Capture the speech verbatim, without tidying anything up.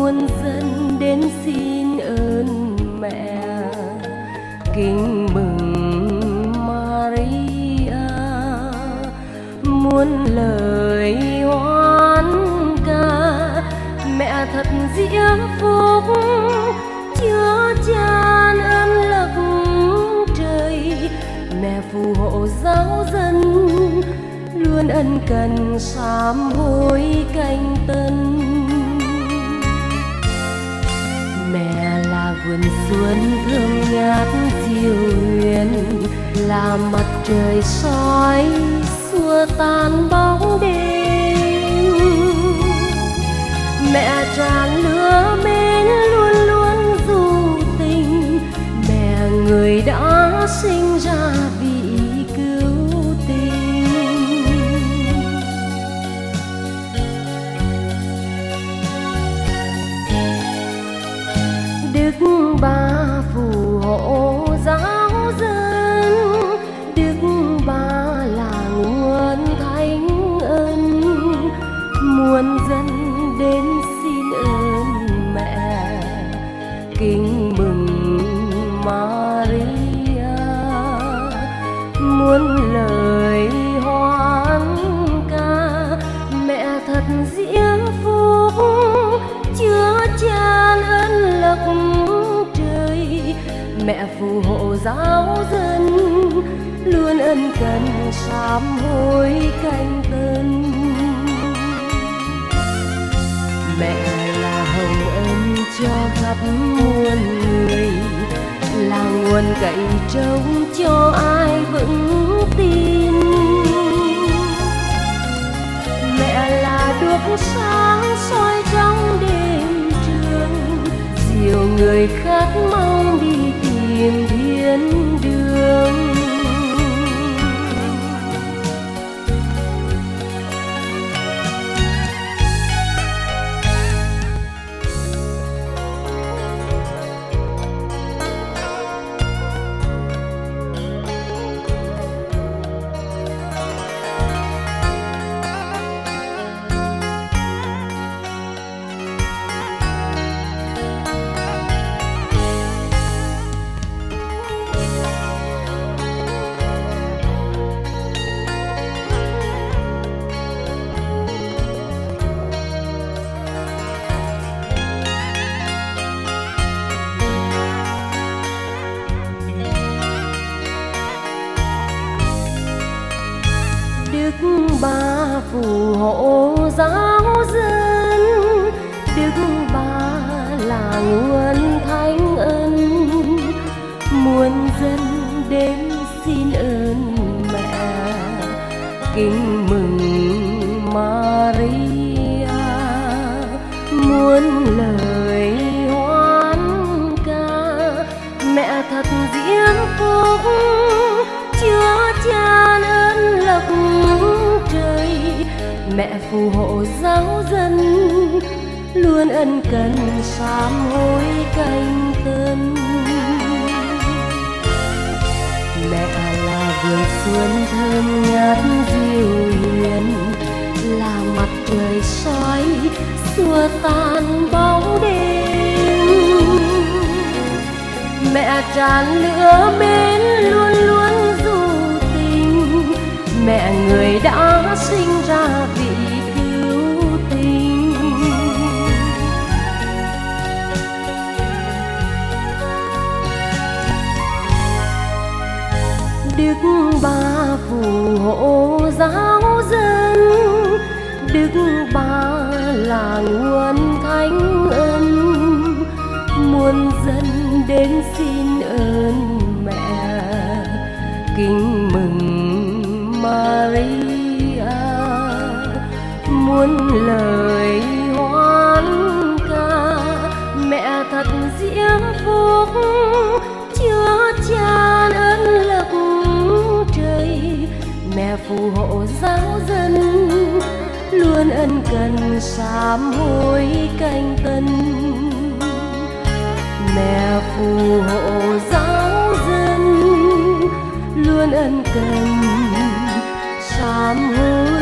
muôn dân đến xin ơn mẹ. Kính mừng Maria, muôn lời hoan ca, mẹ thật diễm phúc, chứa chan ơn lực trời. Mẹ phù hộ giáo dân, luôn ân cần sám hối canh tân. Mẹ là vườn xuân thơm ngát diệu huyền, là mặt trời soi xua tan bóng đêm. Mẹ tràn lửa mến luôn luôn dù tình, mẹ người đã sinh ra vì cứu tình. Đức Bà phù hộ giáo dân, Đức Bà là nguồn thánh ân, muôn dân đến xin ơn mẹ. Kính mừng Maria, muôn lời hoan ca, mẹ thật diễm phúc, chứa chan ơn lực trời. Mẹ phù hộ giáo dân, luôn ân cần sám hối canh tân. Mẹ là hồng ân cho khắp muôn người, là nguồn cậy trông cho ai vững tin. Mẹ là đuốc sáng soi trong đêm trường, dìu người khác mong đi tìm thiên đường. Đức Bà phù hộ giáo dân, Đức Bà là nguồn thánh ân, muôn dân đến xin ơn mẹ. Kính mừng Maria, muôn lời hoan ca, mẹ thật diễm phúc, chứa chan ơn lực trời. Mẹ phù hộ giáo dân, luôn ân cần sám hối canh tân. Mẹ là vườn xuân thơm ngát diệu huyền, là mặt trời soi xua tan bóng đêm. Mẹ tràn lửa mến luôn luôn dù tình, mẹ người đã sinh ra vì cứu tình. Đức Bà phù hộ giáo dân, Đức Bà là nguồn thánh ân, muôn dân đến xin ơn mẹ. Kính mừng Maria, muôn lời hoan ca, mẹ thật diễm phúc, chứa chan ơn lực trời. Mẹ phù hộ giáo dân, luôn ân cần sám hối canh tân. Mẹ phù hộ giáo dân, luôn ân cần sám hối